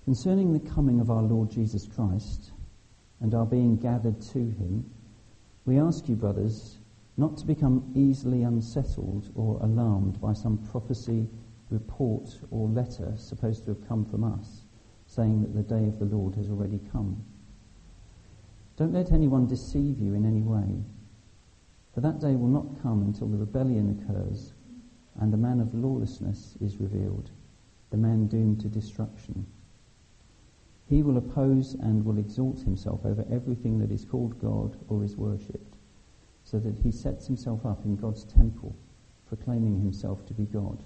Concerning the coming of our Lord Jesus Christ and our being gathered to him, we ask you, brothers, not to become easily unsettled or alarmed by some prophecy, report or letter supposed to have come from us, saying that the day of the Lord has already come. Don't let anyone deceive you in any way, for that day will not come until the rebellion occurs and the man of lawlessness is revealed, the man doomed to destruction. He will oppose and will exalt himself over everything that is called God or is worshipped, so that he sets himself up in God's temple, proclaiming himself to be God.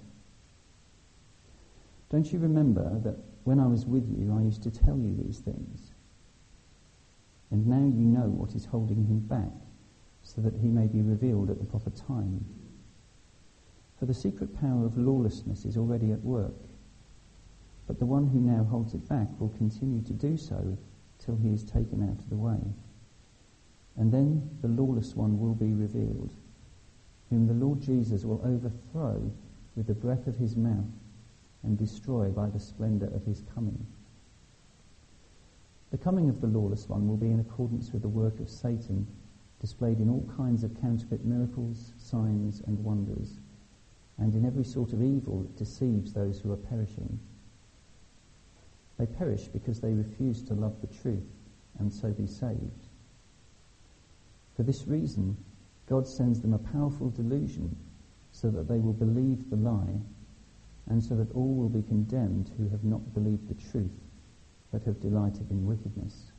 Don't you remember that when I was with you, I used to tell you these things? And now you know what is holding him back, so that he may be revealed at the proper time. For the secret power of lawlessness is already at work, but the one who now holds it back will continue to do so till he is taken out of the way. And then the lawless one will be revealed, whom the Lord Jesus will overthrow with the breath of his mouth and destroy by the splendour of his coming. The coming of the lawless one will be in accordance with the work of Satan, displayed in all kinds of counterfeit miracles, signs and wonders, and in every sort of evil that deceives those who are perishing. They perish because they refuse to love the truth and so be saved. For this reason, God sends them a powerful delusion so that they will believe the lie, and so that all will be condemned who have not believed the truth but have delighted in wickedness.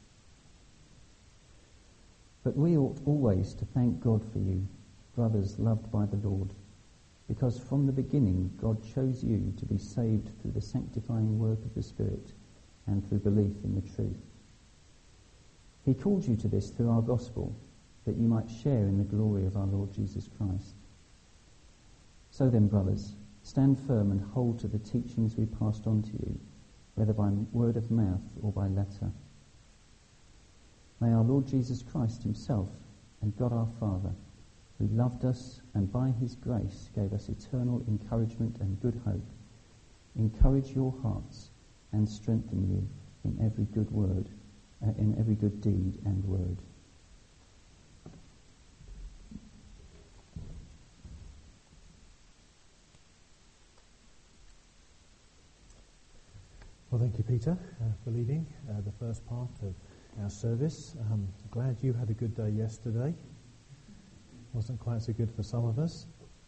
But we ought always to thank God for you, brothers loved by the Lord, because from the beginning God chose you to be saved through the sanctifying work of the Spirit and through belief in the truth. He called you to this through our gospel, that you might share in the glory of our Lord Jesus Christ. So then, brothers, stand firm and hold to the teachings we passed on to you, whether by word of mouth or by letter. May our Lord Jesus Christ himself and God our Father, who loved us and by his grace gave us eternal encouragement and good hope, encourage your hearts and strengthen you in every good word, in every good deed and word. Well, thank you, Peter, for leading the first part of our service. Glad you had a good day yesterday. Wasn't quite so good for some of us.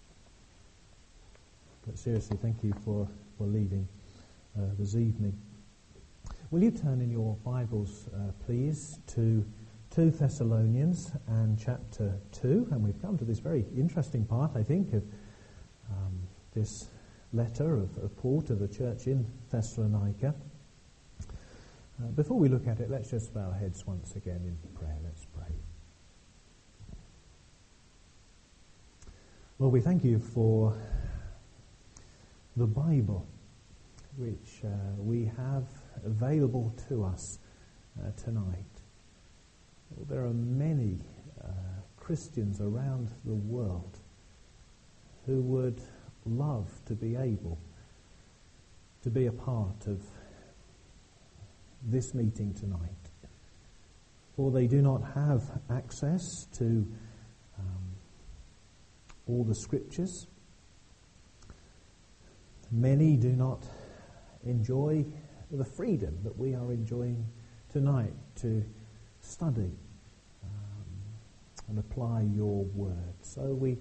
But seriously, thank you for leading this evening. Will you turn in your Bibles, please, to 2 Thessalonians and chapter 2. And we've come to this very interesting part, I think, of this letter of Paul to the church in Thessalonica. Before we look at it, let's just bow our heads once again in prayer. Let's pray. Lord, we thank you for the Bible, which we have available to us tonight. Well, there are many Christians around the world who would love to be able to be a part of this meeting tonight, for they do not have access to all the scriptures. Many do not enjoy the freedom that we are enjoying tonight to study and apply your word. So we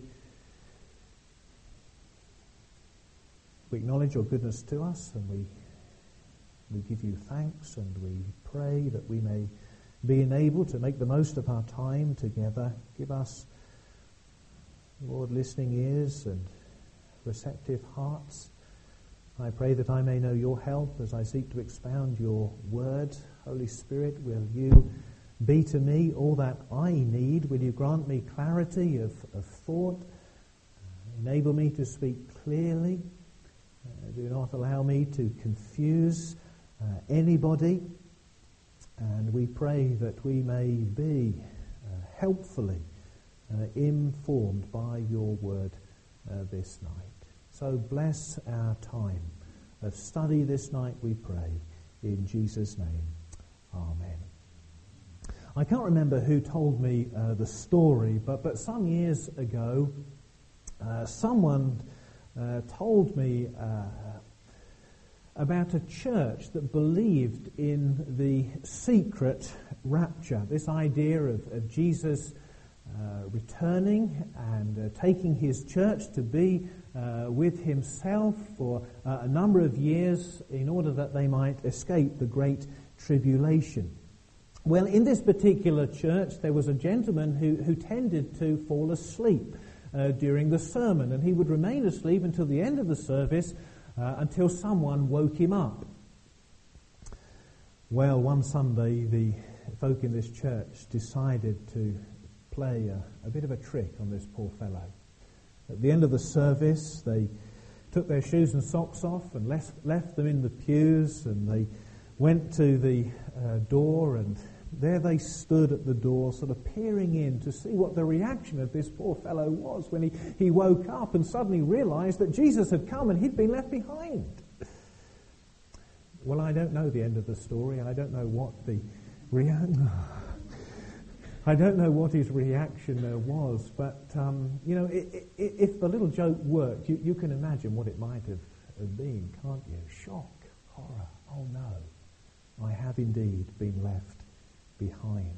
acknowledge your goodness to us, and we give you thanks, and we pray that we may be enabled to make the most of our time together. Give us, Lord, listening ears and receptive hearts. I pray that I may know your help as I seek to expound your word. Holy Spirit, will you be to me all that I need? Will you grant me clarity of thought? Enable me to speak clearly. Do not allow me to confuse anybody. And we pray that we may be helpfully informed by your word this night. So bless our time of study this night, we pray, In Jesus' name, amen. I can't remember who told me the story, but some years ago, someone told me about a church that believed in the secret rapture, this idea of Jesus returning and taking his church to be with himself for a number of years in order that they might escape the great tribulation. Well, in this particular church, there was a gentleman who tended to fall asleep during the sermon, and he would remain asleep until the end of the service, until someone woke him up. Well, one Sunday, the folk in this church decided to play a bit of a trick on this poor fellow. At the end of the service, they took their shoes and socks off and left them in the pews, and they went to the door, and there they stood at the door, sort of peering in to see what the reaction of this poor fellow was when he woke up and suddenly realized that Jesus had come and he'd been left behind. Well, I don't know the end of the story. I don't know what the I don't know what his reaction was, but if the little joke worked, you can imagine what it might have been, can't you? Shock, horror. Oh no, I have indeed been left behind.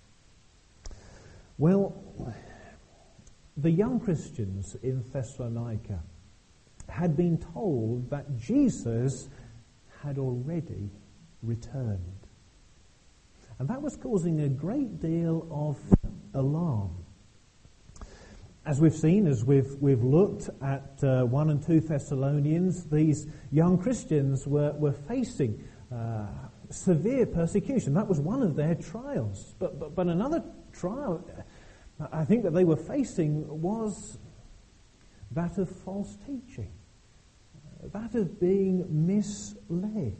Well, the young Christians in Thessalonica had been told that Jesus had already returned. And that was causing a great deal of alarm. As we've seen, as we've looked at 1 and 2 Thessalonians, these young Christians were facing severe persecution. That was one of their trials. But another trial, I think, that they were facing was that of false teaching, that of being misled.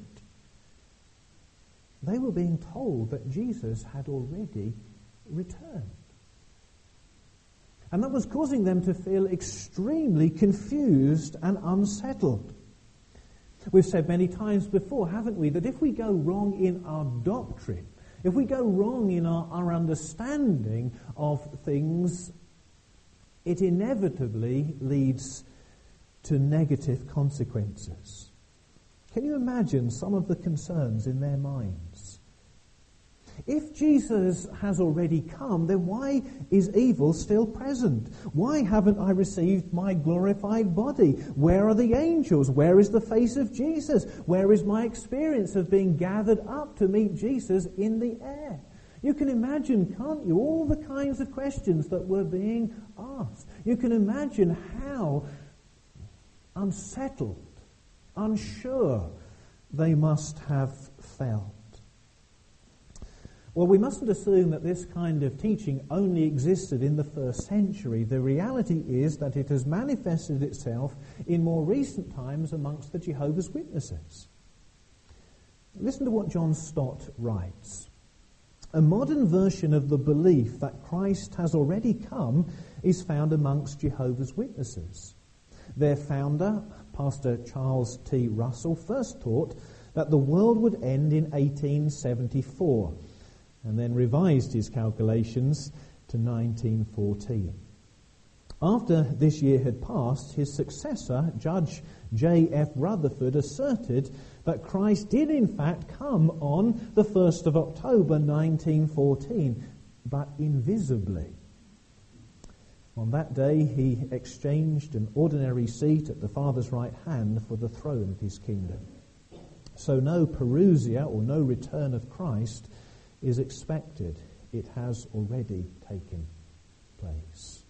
They were being told that Jesus had already returned. And that was causing them to feel extremely confused and unsettled. We've said many times before, haven't we, that if we go wrong in our doctrine, if we go wrong in our understanding of things, it inevitably leads to negative consequences. Can you imagine some of the concerns in their minds? If Jesus has already come, then why is evil still present? Why haven't I received my glorified body? Where are the angels? Where is the face of Jesus? Where is my experience of being gathered up to meet Jesus in the air? You can imagine, can't you, all the kinds of questions that were being asked. You can imagine how unsettled, unsure they must have felt. Well, we mustn't assume that this kind of teaching only existed in the first century. The reality is that it has manifested itself in more recent times amongst the Jehovah's Witnesses. Listen to what John Stott writes. A modern version of the belief that Christ has already come is found amongst Jehovah's Witnesses. Their founder, Pastor Charles T. Russell, first taught that the world would end in 1874 and then revised his calculations to 1914. After this year had passed, his successor, Judge J.F. Rutherford, asserted that Christ did in fact come on the 1st of October 1914, but invisibly. On that day, he exchanged an ordinary seat at the Father's right hand for the throne of his kingdom. So no parousia or no return of Christ is expected. It has already taken place.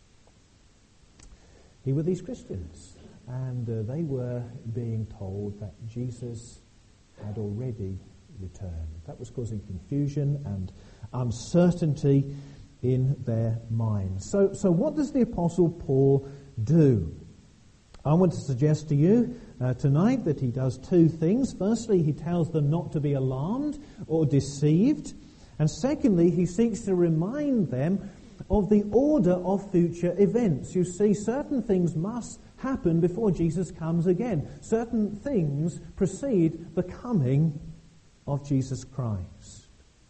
Here were these Christians, and they were being told that Jesus had already returned. That was causing confusion and uncertainty in their minds. So what does the Apostle Paul do? I want to suggest to you tonight that he does two things. Firstly, he tells them not to be alarmed or deceived. And secondly, he seeks to remind them of the order of future events. You see, certain things must happen before Jesus comes again. Certain things precede the coming of Jesus Christ.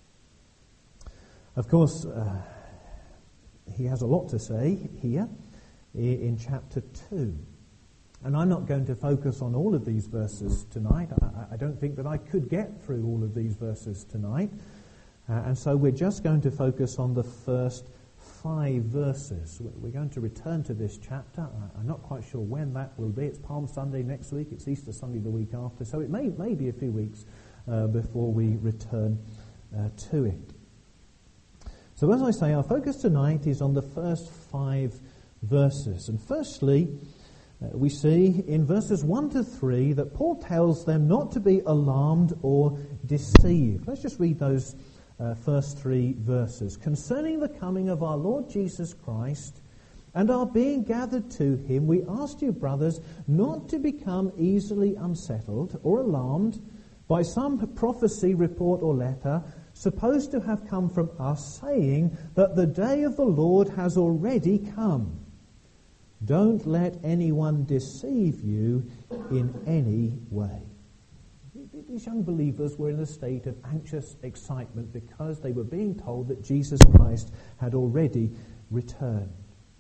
Of course, he has a lot to say here in chapter 2. And I'm not going to focus on all of these verses tonight. I don't think that I could get through all of these verses tonight. And so we're just going to focus on the first 5 verses. We're going to return to this chapter. I'm not quite sure when that will be. It's Palm Sunday next week. It's Easter Sunday the week after. So it may be a few weeks before we return to it. So as I say, our focus tonight is on the first 5 verses. And firstly, we see in verses 1 to 3 that Paul tells them not to be alarmed or deceived. Let's just read those first 3 verses. Concerning the coming of our Lord Jesus Christ and our being gathered to him, we ask you, brothers, not to become easily unsettled or alarmed by some prophecy, report, or letter supposed to have come from us, saying that the day of the Lord has already come. Don't let anyone deceive you in any way. These young believers were in a state of anxious excitement because they were being told that Jesus Christ had already returned.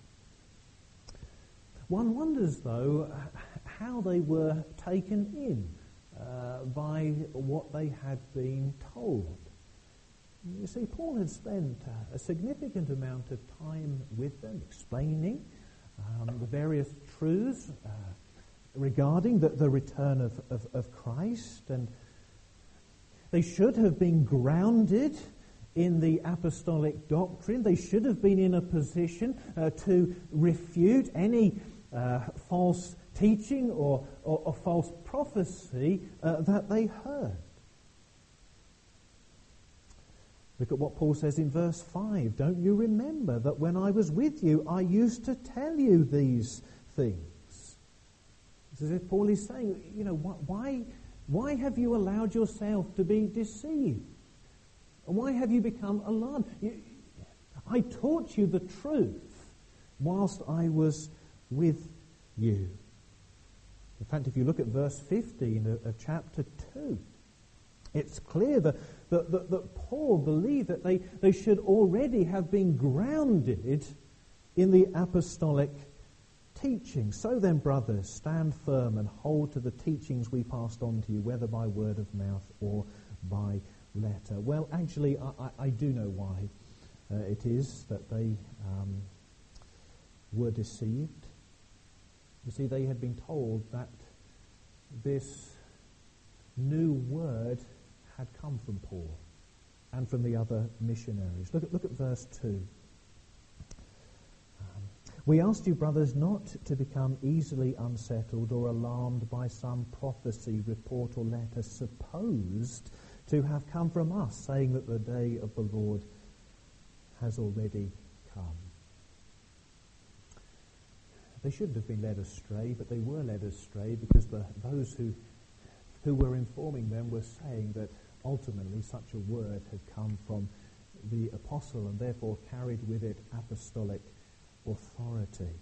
One wonders, though, how they were taken in by what they had been told. You see, Paul had spent a significant amount of time with them explaining the various truths regarding the return of Christ, and they should have been grounded in the apostolic doctrine. They should have been in a position to refute any false teaching or false prophecy that they heard. Look at what Paul says in verse 5. Don't you remember that when I was with you, I used to tell you these things? It's as if Paul is saying, why have you allowed yourself to be deceived? And why have you become alarmed? I taught you the truth whilst I was with you. In fact, if you look at verse 15 of chapter 2, it's clear that Paul believed that they should already have been grounded in the apostolic teaching. So then, brothers, stand firm and hold to the teachings we passed on to you, whether by word of mouth or by letter. Well, actually, I do know why it is that they were deceived. You see, they had been told that this new word had come from Paul and from the other missionaries. Look at verse 2. We asked you, brothers, not to become easily unsettled or alarmed by some prophecy, report, or letter supposed to have come from us, saying that the day of the Lord has already come. They shouldn't have been led astray, but they were led astray because those who were informing them were saying that ultimately such a word had come from the apostle and therefore carried with it apostolic authority.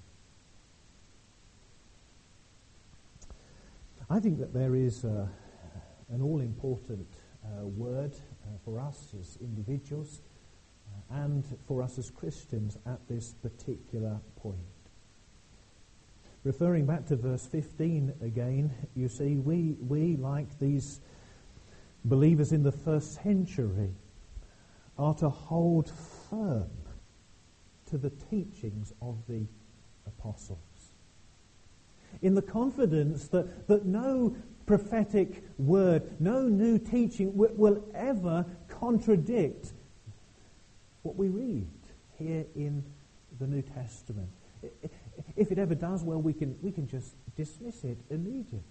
I think that there is an all-important word for us as individuals and for us as Christians at this particular point. Referring back to verse 15 again, you see, we like these believers in the first century are to hold firm to the teachings of the apostles, in the confidence that no prophetic word, no new teaching will ever contradict what we read here in the New Testament. If it ever does, well, we can just dismiss it immediately.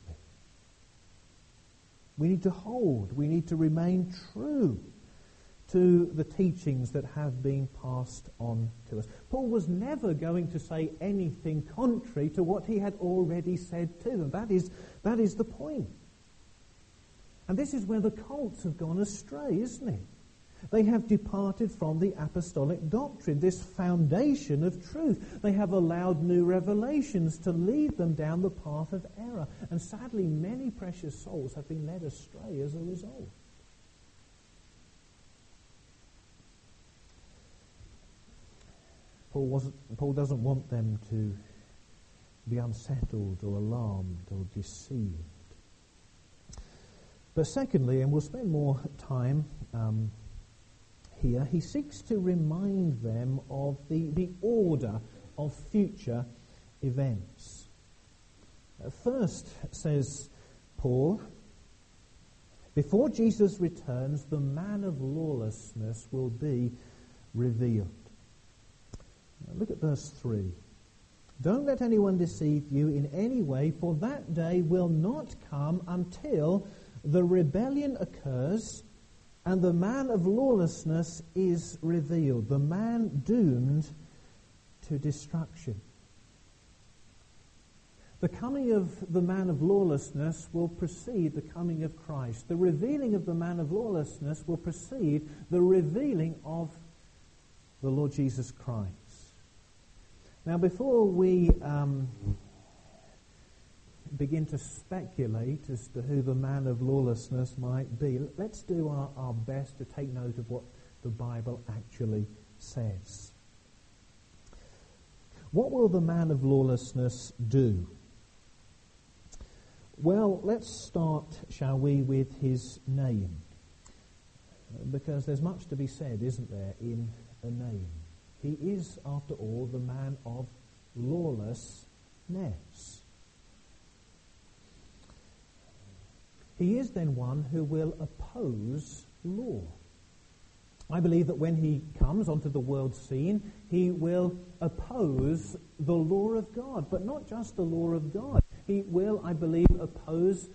We need to hold, we need to remain true to the teachings that have been passed on to us. Paul was never going to say anything contrary to what he had already said to them. That is the point. And this is where the cults have gone astray, isn't it? They have departed from the apostolic doctrine, this foundation of truth. They have allowed new revelations to lead them down the path of error. And sadly, many precious souls have been led astray as a result. Paul doesn't want them to be unsettled or alarmed or deceived. But secondly, and we'll spend more time here, he seeks to remind them of the order of future events. First, says Paul, before Jesus returns, the man of lawlessness will be revealed. Now look at verse 3. Don't let anyone deceive you in any way, for that day will not come until the rebellion occurs and the man of lawlessness is revealed, the man doomed to destruction. The coming of the man of lawlessness will precede the coming of Christ. The revealing of the man of lawlessness will precede the revealing of the Lord Jesus Christ. Now, before we begin to speculate as to who the man of lawlessness might be, let's do our best to take note of what the Bible actually says. What will the man of lawlessness do? Well, let's start, shall we, with his name. Because there's much to be said, isn't there, in a name. He is, after all, the man of lawlessness. He is then one who will oppose law. I believe that when he comes onto the world scene, he will oppose the law of God, but not just the law of God. He will, I believe, oppose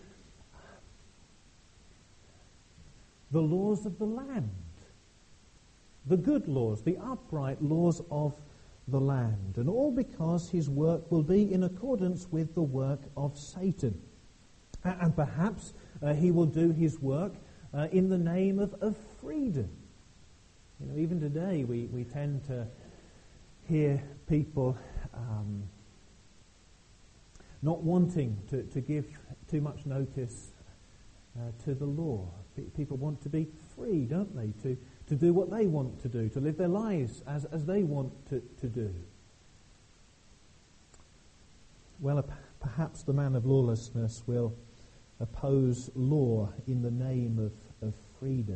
the laws of the land, the good laws, the upright laws of the land, and all because his work will be in accordance with the work of Satan. And perhaps he will do his work in the name of freedom. You know, even today we tend to hear people not wanting to give too much notice to the law. People want to be free, don't they, to do what they want to do, to live their lives as they want to do. Well, perhaps the man of lawlessness will oppose law in the name of freedom.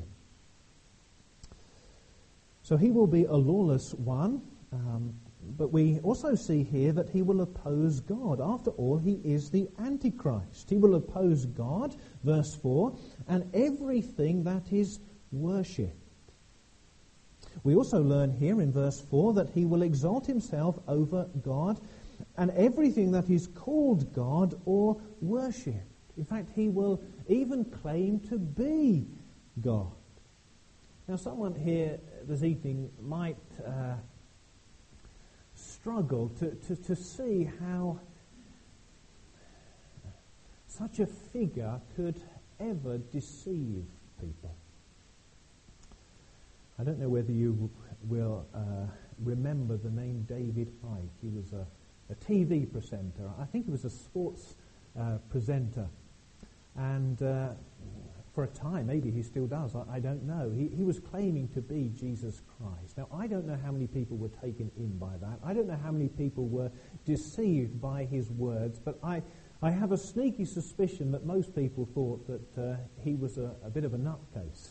So he will be a lawless one, but we also see here that he will oppose God. After all, he is the Antichrist. He will oppose God, verse 4, and everything that is worshipped. We also learn here in verse 4 that he will exalt himself over God and everything that is called God or worshipped. In fact, he will even claim to be God. Now, someone here this evening might struggle to see how such a figure could ever deceive people. I don't know whether you will remember the name David Icke. He was a TV presenter. I think he was a sports presenter. And for a time, maybe he still does, I don't know, he was claiming to be Jesus Christ. Now, I don't know how many people were taken in by that. I don't know how many people were deceived by his words, but I have a sneaky suspicion that most people thought that he was a bit of a nutcase.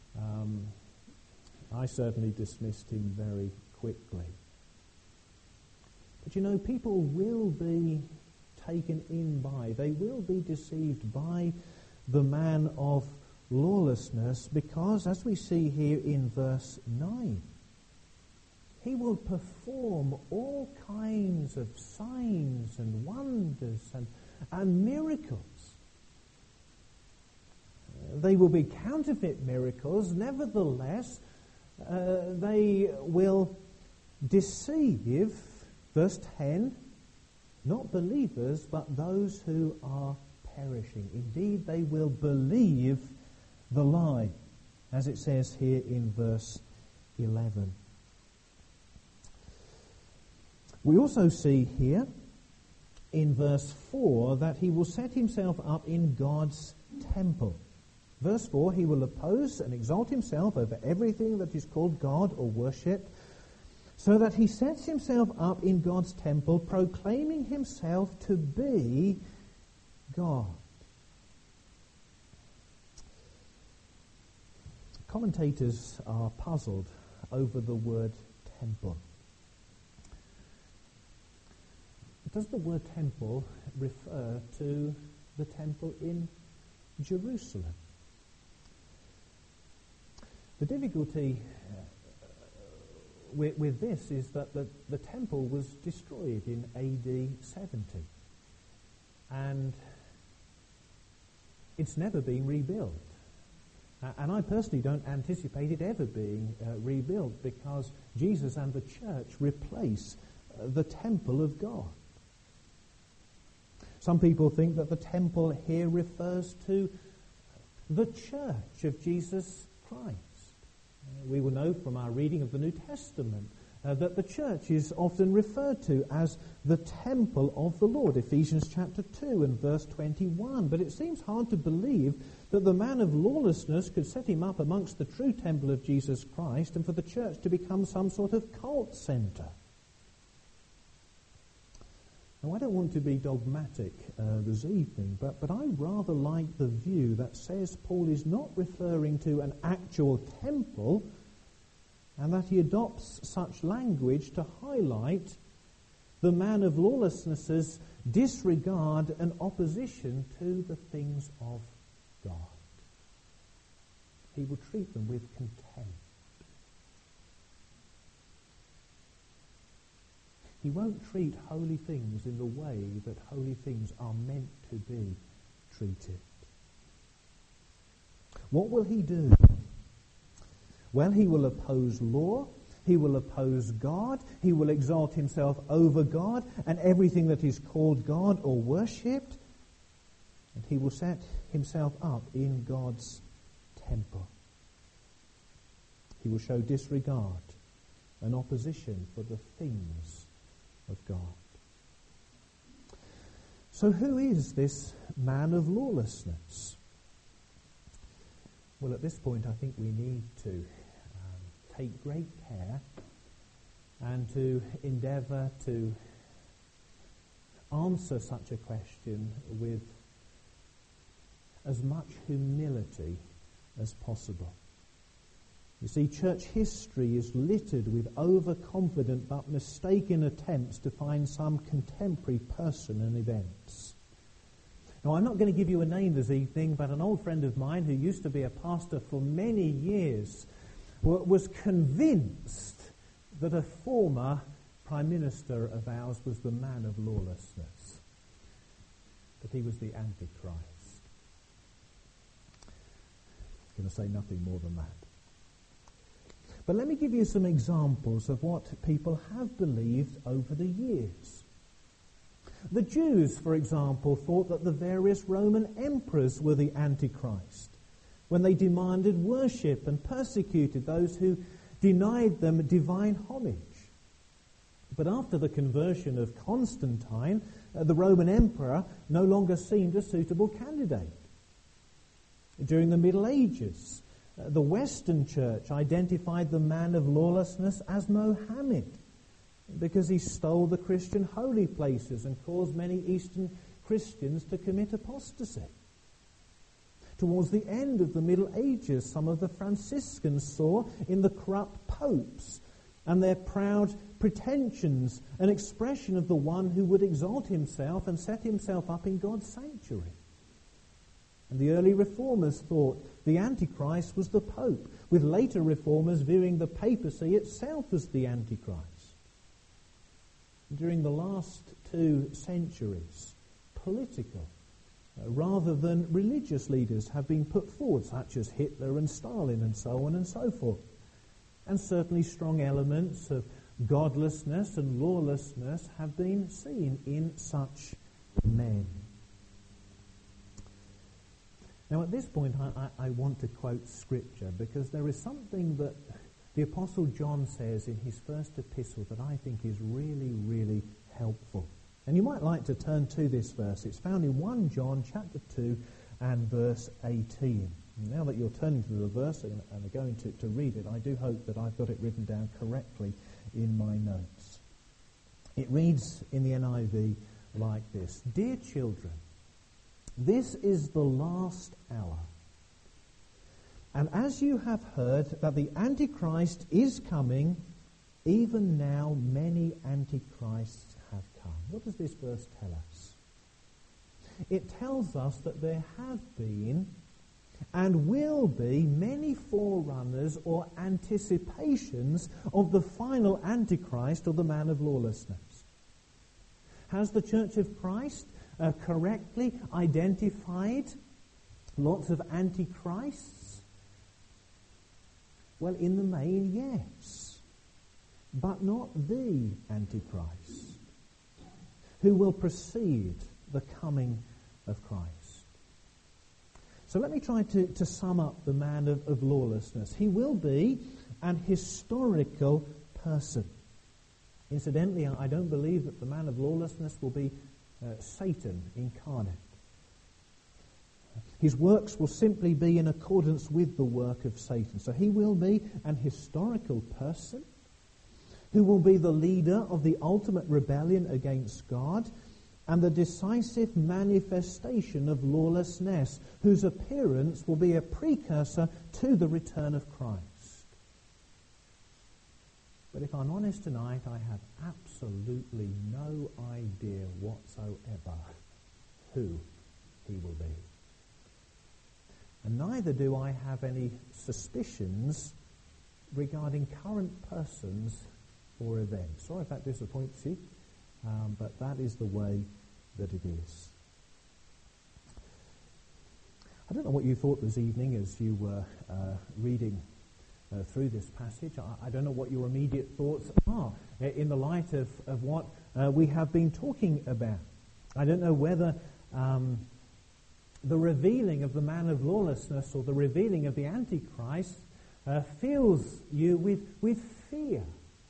I certainly dismissed him very quickly. But you know, people will be taken in by, they will be deceived by the man of lawlessness, because, as we see here in verse 9, he will perform all kinds of signs and wonders and miracles. They will be counterfeit miracles. Nevertheless, they will deceive, verse 10, not believers, but those who are perishing. Indeed, they will believe the lie, as it says here in verse 11. We also see here in verse 4 that he will set himself up in God's temple. Verse 4, he will oppose and exalt himself over everything that is called God or worshipped. so that he sets himself up in God's temple, proclaiming himself to be God. Commentators are puzzled over the word temple. Does the word temple refer to the temple in Jerusalem? The difficulty with this is that the temple was destroyed in AD 70, and it's never been rebuilt. And I personally don't anticipate it ever being rebuilt, because Jesus and the church replace the temple of God. Some people think that the temple here refers to the church of Jesus Christ. We will know from our reading of the New Testament that the church is often referred to as the temple of the Lord, Ephesians chapter 2 and verse 21. But it seems hard to believe that the man of lawlessness could set him up amongst the true temple of Jesus Christ and for the church to become some sort of cult centre. Now, I don't want to be dogmatic this evening, but I rather like the view that says Paul is not referring to an actual temple, and that he adopts such language to highlight the man of lawlessness's disregard and opposition to the things of God. He will treat them with contempt. He won't treat holy things in the way that holy things are meant to be treated. What will he do? Well, he will oppose law, he will oppose God, he will exalt himself over God and everything that is called God or worshipped, and he will set himself up in God's temple. He will show disregard and opposition for the things of God. So who is this man of lawlessness? Well, at this point I think we need to take great care and to endeavour to answer such a question with as much humility as possible. You see, church history is littered with overconfident but mistaken attempts to find some contemporary person and events. Now, I'm not going to give you a name this evening, but an old friend of mine who used to be a pastor for many years was convinced that a former Prime Minister of ours was the man of lawlessness, that he was the Antichrist. I'm going to say nothing more than that. But let me give you some examples of what people have believed over the years. The Jews, for example, thought that the various Roman emperors were the Antichrist when they demanded worship and persecuted those who denied them divine homage. But after the conversion of Constantine, the Roman emperor no longer seemed a suitable candidate. During the Middle Ages, the Western Church identified the man of lawlessness as Mohammed because he stole the Christian holy places and caused many Eastern Christians to commit apostasy. Towards the end of the Middle Ages, some of the Franciscans saw in the corrupt popes and their proud pretensions an expression of the one who would exalt himself and set himself up in God's sanctuary. And the early reformers thought the Antichrist was the Pope, with later reformers viewing the papacy itself as the Antichrist. During the last 2 centuries, political rather than religious leaders have been put forward, such as Hitler and Stalin and so on and so forth. And certainly strong elements of godlessness and lawlessness have been seen in such men. Now, at this point, I want to quote Scripture, because there is something that the Apostle John says in his first epistle that I think is really, really helpful. And you might like to turn to this verse. It's found in 1 John chapter 2 and verse 18. Now that you're turning to the verse and are going to read it, I do hope that I've got it written down correctly in my notes. It reads in the NIV like this: Dear children, this is the last hour. And as you have heard that the Antichrist is coming, even now many Antichrists have come. What does this verse tell us? It tells us that there have been and will be many forerunners or anticipations of the final Antichrist, or the man of lawlessness. Has the Church of Christ correctly identified lots of Antichrists? Well, in the main, yes. But not the Antichrist, who will precede the coming of Christ. So let me try to sum up the man of lawlessness. He will be an historical person. Incidentally, I don't believe that the man of lawlessness will be Satan incarnate. His works will simply be in accordance with the work of Satan. So he will be an historical person who will be the leader of the ultimate rebellion against God and the decisive manifestation of lawlessness, whose appearance will be a precursor to the return of Christ. But if I'm honest tonight, I have absolutely no idea whatsoever who he will be. And neither do I have any suspicions regarding current persons or events. Sorry if that disappoints you, but that is the way that it is. I don't know what you thought this evening as you were reading through this passage. I don't know what your immediate thoughts are in the light of what we have been talking about. I don't know whether the revealing of the man of lawlessness or the revealing of the Antichrist fills you with fear.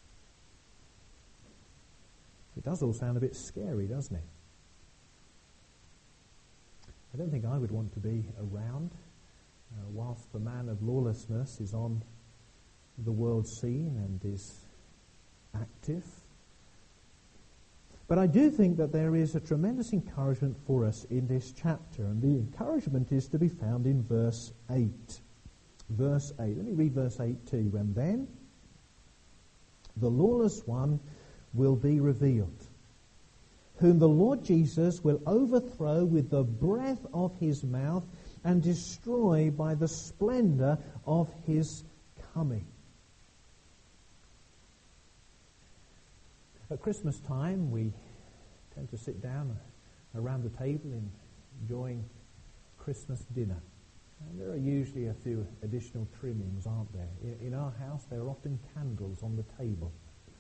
It does all sound a bit scary, doesn't it? I don't think I would want to be around whilst the man of lawlessness is on the world scene and is active. But I do think that there is a tremendous encouragement for us in this chapter, and the encouragement is to be found in verse 8. Verse 8. Let me read verse 8 to you. And then the lawless one will be revealed, whom the Lord Jesus will overthrow with the breath of his mouth and destroy by the splendor of his coming. At Christmas time, we tend to sit down around the table enjoying Christmas dinner. And there are usually a few additional trimmings, aren't there? In our house, there are often candles on the table.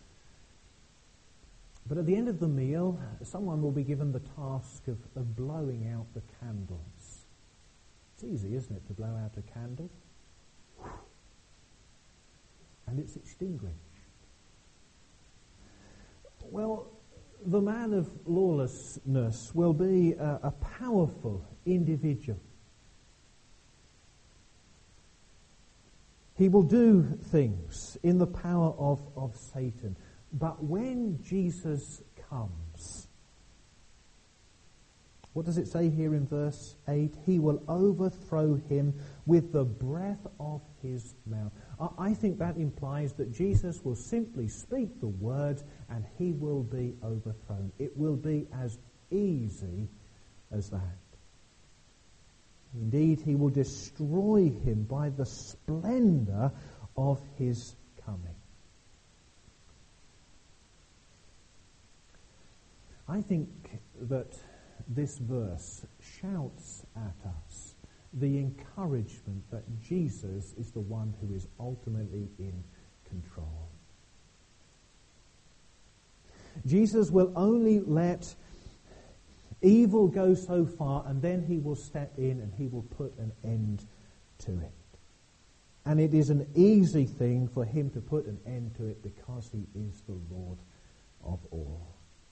But at the end of the meal, someone will be given the task of blowing out the candles. It's easy, isn't it, to blow out a candle? And it's extinguished. Well, the man of lawlessness will be a powerful individual. He will do things in the power of Satan. But when Jesus comes, what does it say here in verse 8? He will overthrow him with the breath of his mouth. I think that implies that Jesus will simply speak the word and he will be overthrown. It will be as easy as that. Indeed, he will destroy him by the splendor of his coming. I think that this verse shouts at us the encouragement that Jesus is the one who is ultimately in control. Jesus will only let evil go so far, and then he will step in and he will put an end to it. And it is an easy thing for him to put an end to it because he is the Lord of all.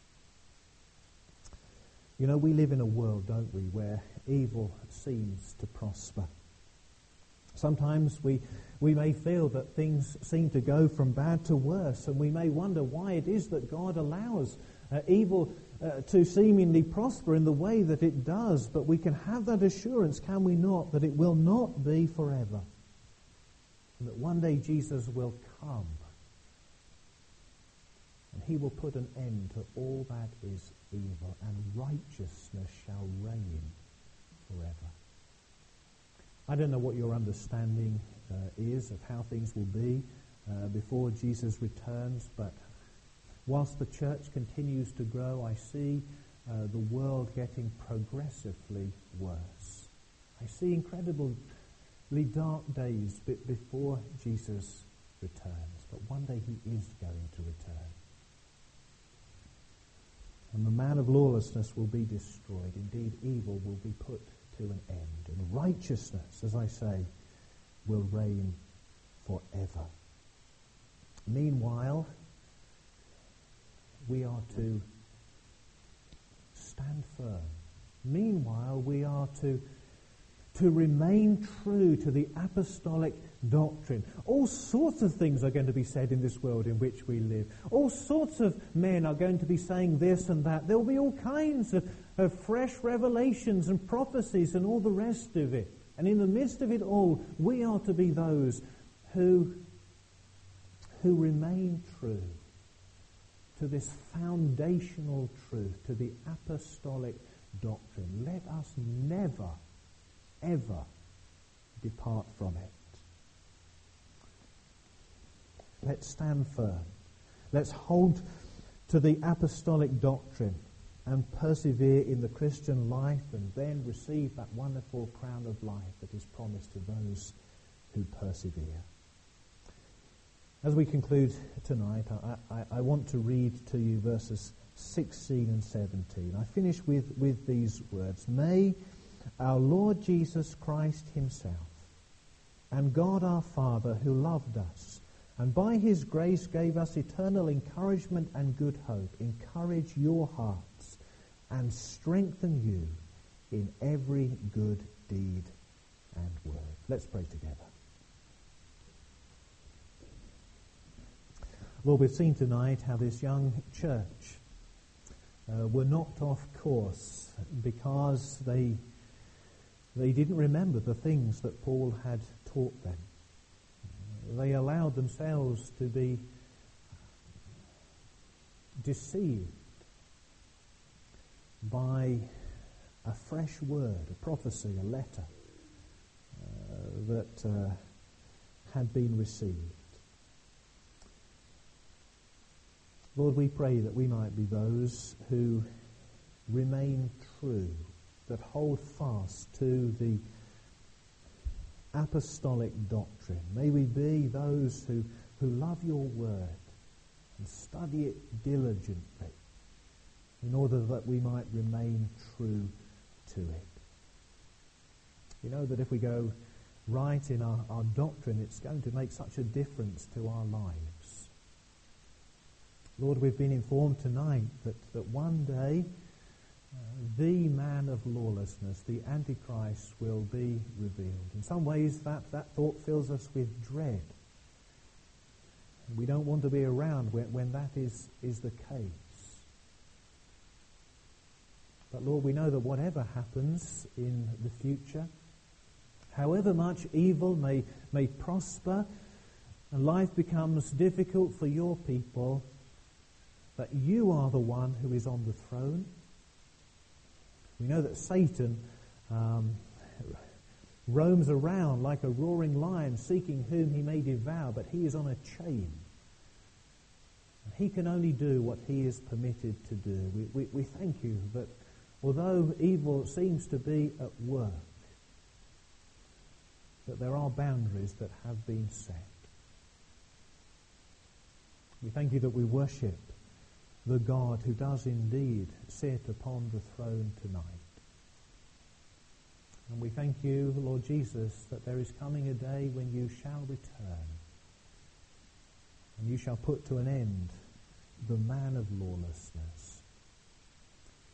You know, we live in a world, don't we, where evil seems to prosper. Sometimes we may feel that things seem to go from bad to worse, and we may wonder why it is that God allows evil to seemingly prosper in the way that it does. But we can have that assurance, can we not, that it will not be forever, and that one day Jesus will come and he will put an end to all that is evil, and righteousness shall reign forever. I don't know what your understanding is of how things will be before Jesus returns, but whilst the church continues to grow, I see the world getting progressively worse. I see incredibly dark days before Jesus returns, but one day he is going to return. And the man of lawlessness will be destroyed. Indeed, evil will be put to an end. And righteousness, as I say, will reign forever. Meanwhile, we are to stand firm. Meanwhile, we are to remain true to the apostolic doctrine. All sorts of things are going to be said in this world in which we live. All sorts of men are going to be saying this and that. There will be all kinds of fresh revelations and prophecies and all the rest of it. And in the midst of it all, we are to be those who remain true to this foundational truth, to the apostolic doctrine. Let us never, ever depart from it. Let's stand firm. Let's hold to the apostolic doctrine and persevere in the Christian life, and then receive that wonderful crown of life that is promised to those who persevere. As we conclude tonight, I want to read to you verses 16 and 17. I finish with these words. May our Lord Jesus Christ himself and God our Father, who loved us and by his grace gave us eternal encouragement and good hope, encourage your hearts and strengthen you in every good deed and word. Let's pray together. Lord, we've seen tonight how this young church were knocked off course because they didn't remember the things that Paul had taught them. They allowed themselves to be deceived by a fresh word, a prophecy, a letter that had been received. Lord, we pray that we might be those who remain true, that hold fast to the apostolic doctrine. May we be those who love your word and study it diligently in order that we might remain true to it. You know that if we go right in our doctrine, it's going to make such a difference to our lives. Lord, we've been informed tonight that one day the man of lawlessness, the Antichrist, will be revealed. In some ways that thought fills us with dread. We don't want to be around when that is the case. But Lord, we know that whatever happens in the future, however much evil may prosper and life becomes difficult for your people, that you are the one who is on the throne. We know that Satan roams around like a roaring lion, seeking whom he may devour, but he is on a chain. And he can only do what he is permitted to do. We thank you that although evil seems to be at work, that there are boundaries that have been set. We thank you that we worship the God who does indeed sit upon the throne tonight. And we thank you, Lord Jesus, that there is coming a day when you shall return and you shall put to an end the man of lawlessness.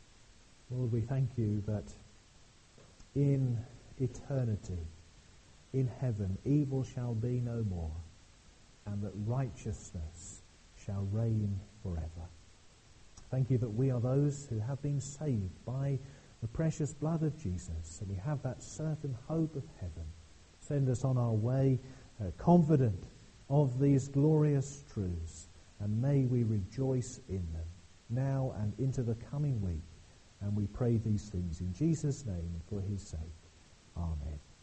Lord, we thank you that in eternity in heaven evil shall be no more, and that righteousness shall reign forever. Thank you that we are those who have been saved by the precious blood of Jesus, and we have that certain hope of heaven. Send us on our way confident of these glorious truths, and may we rejoice in them now and into the coming week. And we pray these things in Jesus' name and for his sake. Amen.